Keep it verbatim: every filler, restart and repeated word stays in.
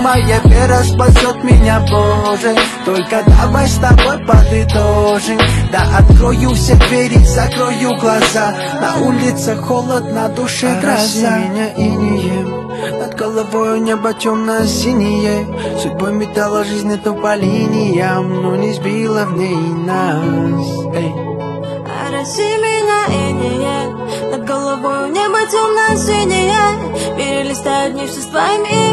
моя вера спасет меня, Боже. Только давай с тобой подытожим. Да открою все двери, закрою глаза. На улице холод, на душе гроза. Меня инеем, над головой небо темно-синее. Судьбой металла жизнь эту по линиям, но не сбила в ней нас. Эй. Ороси меня инеем, над головой небо темно-синее. Перелистают дни все с твоим именем.